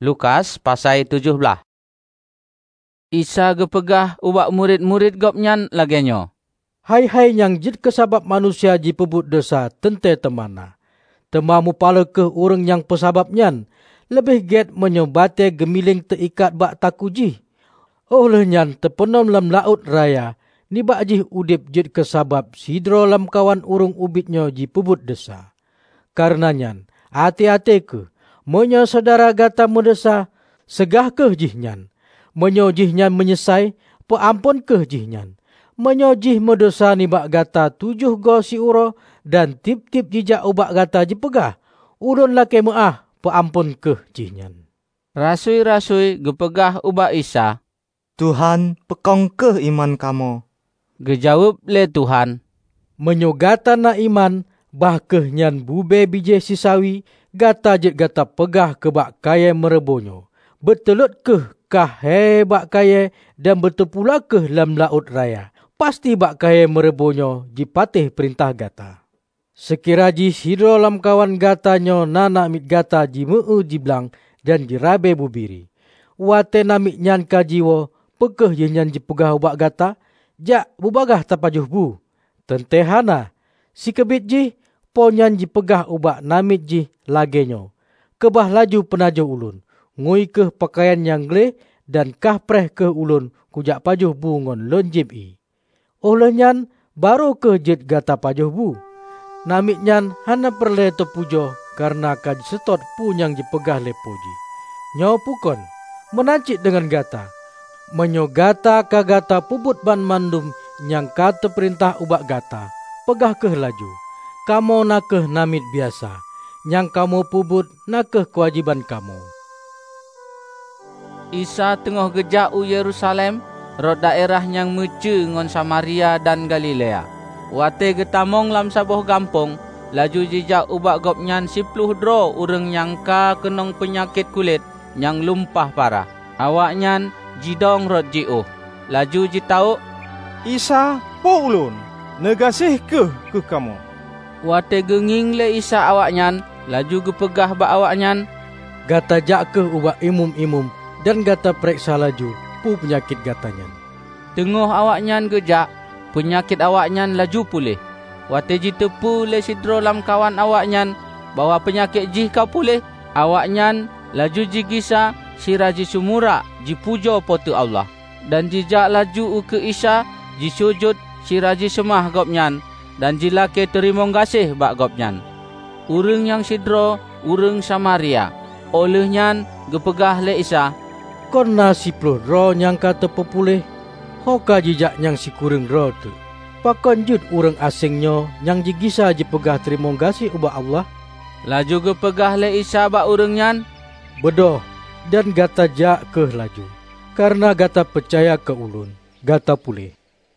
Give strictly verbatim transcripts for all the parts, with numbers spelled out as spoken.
Lukas pasal tujuh belas. Isa gepegah ubak murid-murid gopnyan lagenyo. Hai-hai yang jid kesabab manusia ji pebut dosa tente temana. Temamu pala ke orang yang pesababnyan, lebih get menyobate gemiling teikat bak takuji. Oleh nyan terpenom lam laut raya, ni bak jih udip jid kesabab sidro lam kawan urung ubitnyo ji pebut dosa. Karena nyan, hati-hati ke, menyo saudara gata mendesa, segah ke jih nyan. Menyo jih nyan menyesai, peampun ke jih nyan. Menyo jih medosa ni bak gata tujuh go si uro, dan tip-tip jijak ubak gata jipegah. Ulun lake maah, peampun ke jih nyan. Rasui-rasui gepegah ubak Isa. Tuhan, pekong ke iman kamu? Gejawab le Tuhan. Menyo gata na iman, bah ke nyan bube bije sisawi, gata jet gata pegah ke bak kaya merebonyo. Betelut ke kah he bak kaya dan betul pula ke lam laut raya. Pasti bak kaya merebonyo jipatih perintah gata. Sekira ji sidro lam kawan gatanyo nana mit gata ji meu jiblang dan jirabe bubiri. Wate namik nyan kajiwo pekeh ye nyan jipegah ubak gata. Jak bubagah tapajuh bu. Tentehana si kebit ji po nyan jipegah ubak namit ji lagenyo. Kebah laju penajo ulun. Ngui ke pakaian yang gle dan kah preh ke ulun kujak pajuh bu ngon lonjib i. Oleh nyan baru ke jet gata pajuh bu. Namik nyan hana perle tepujo karena kaj setot pu yang jipegah lepoji. Nyo pukon menancik dengan gata. Menyo gata ka gata pubut ban mandum yang kata perintah ubak gata. Pegah ke laju. Kamu nakeh namit biasa. Yang kamu pubut nakeh kewajiban kamu. Isa tengah gejak u Yerusalem, rot daerah yang mece ngon Samaria dan Galilea. Wate getamong lam saboh gampong, laju jijak ubak gopnyan sipluh dro urang yang ka kenong penyakit kulit yang lumpah parah. Awaknyan jidong rot jiuh. Laju jitau, Isa, po ulun, negasih ke ke kamu. Wate genging le Isa awaknyan, laju gepegah bak awaknyan. Gata jak ke ubak imum-imum dan gata periksa laju pu penyakit gatanya. Tengah awaknyan gejak, penyakit awaknyan laju pulih. Wate jitepu le sidro lam kawan awaknyan bahawa penyakit jih kau pulih. Awaknyan laju jigisa siraji sumura jipujo potu Allah. Dan jijak laju ke Isa jisujud siraji semah gopnyan dan jilake terimong gasih bak gopnyan. Urang yang sidro urang Samaria. Olehnyan gepegah le Isa. Kona sipluh ro yang kata populih. Hoka jijak yang si kurang ro tu. Pakon jud urang asingnya yang jigisa jipegah terimong gasih ubak Allah. Laju gepegah le Isa bak urang nyan. Bedoh dan gata jak ke laju. Karena gata percaya ke ulun. Gata pulih.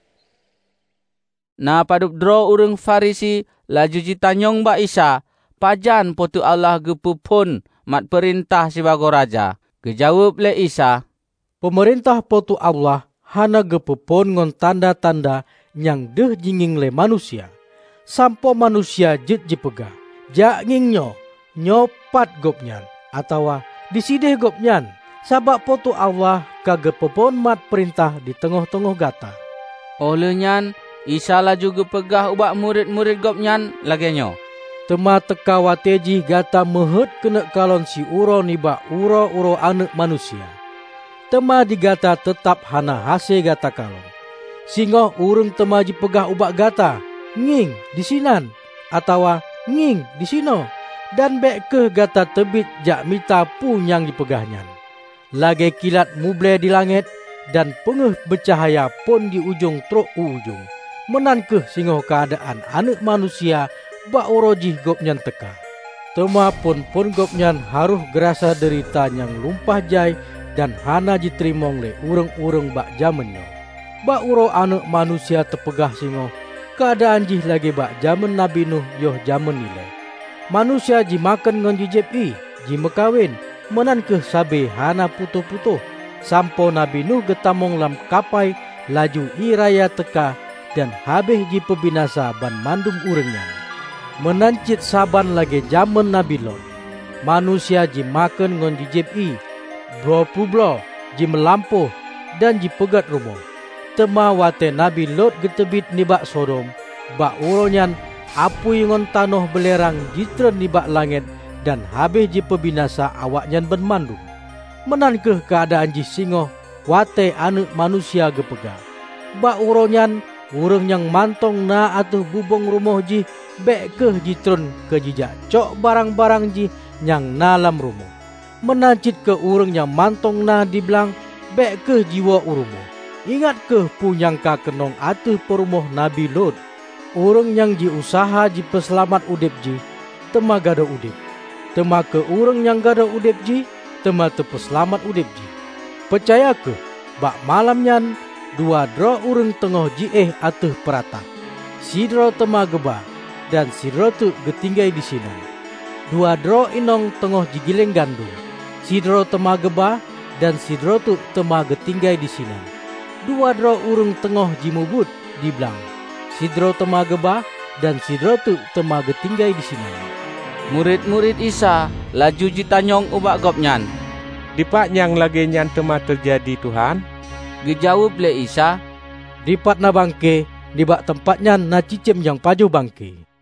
Na padup dro urang Farisi laju jitanyong bak Isa. Pajan potu Allah gepupun mat perintah sibago raja. Gejawab le Isa. Pemerintah potu Allah hana gepupun ngon tanda-tanda yang deh jinging le manusia. Sampo manusia jit jipegah. Jak ngingnyo nyopat gopnyan. Atawa disidih gopnyan. Sabab potu Allah kagep pepon mat perintah di tengah-tengah gata. Olehnyan Isa laju gepegah ubak murid-murid gopnyan lagenyo. Tema teka wateji gata mehet kena kalon si uro niba uro-uro anak manusia. Tema digata tetap hana hase gata kalon. Singoh urung tema jipegah ubak gata. Nging di sinan. Atawa nging di sino. Dan bek ke gata tebit jak mita pu yang dipegahnya. Lagi kilat muble di langit dan pengeh bercahaya pun di ujung truk ujung. Menan ke singoh keadaan anak manusia bak urojih gopnyan teka. Tema pun pun gopnyan haruh gerasa derita yang lumpah jai dan hana jiterimong le ureng-ureng bak jamennya. Bak uro anak manusia tepegah singoh. Keadaan jih lagi bak jaman Nabi Nuh yoh jaman nilai. Manusia ji makan ngon jijep i, ji mekawin, menan ke sabe hana putuh-putuh. Sampo Nabi Nuh getamong lam kapai, laju i raya teka, dan habis ji pebinasa ban mandum urengnya. Menancit saban lagi jaman Nabi Lot. Manusia ji makan ngon jijep i, Bro publo ji melampuh dan ji pegat rumah. Tema wate Nabi Lot getebit nibak Sodom, bak uronyan apui ngon tanoh belerang jitren nibak langit dan habis ji pebinasa awaknyan bermandung. Menankeh keadaan ji singoh wate anak manusia gepega. Bak uronyan urang yang mantong na atuh bubong rumah ji bek keh jitren ke jijak cok barang-barang ji yang nalam rumah. Menancit ke urang yang mantong na dibelang bek keh jiwa urumo. Ingat keh punyangka kenong atuh perumah Nabi Lot. Urang yang ji usaha ji peselamat udip ji, tema gada udip. Tema ke urang yang gada udip ji, tema tepeselamat udip ji. Percaya ke, bak malamnyan, dua dro urang tengah ji eh atuh perata. Sidro tema geba, dan sidro tu getinggai di sini. Dua dro inong tengah ji gileng gandum. Sidro tema geba, dan sidro tu tema getinggai di sini. Dua dro urang tengah ji mubut di belang. Sidro tema geba dan sidro tu tema getinggai di sini. Murid-murid Isa laju jitanyong ubak gopnyan. Dipak nyang lagi nyan tema terjadi Tuhan? Gejawab le Isa. Dipat na bangke, dibak tempatnya na cicim yang paju bangke.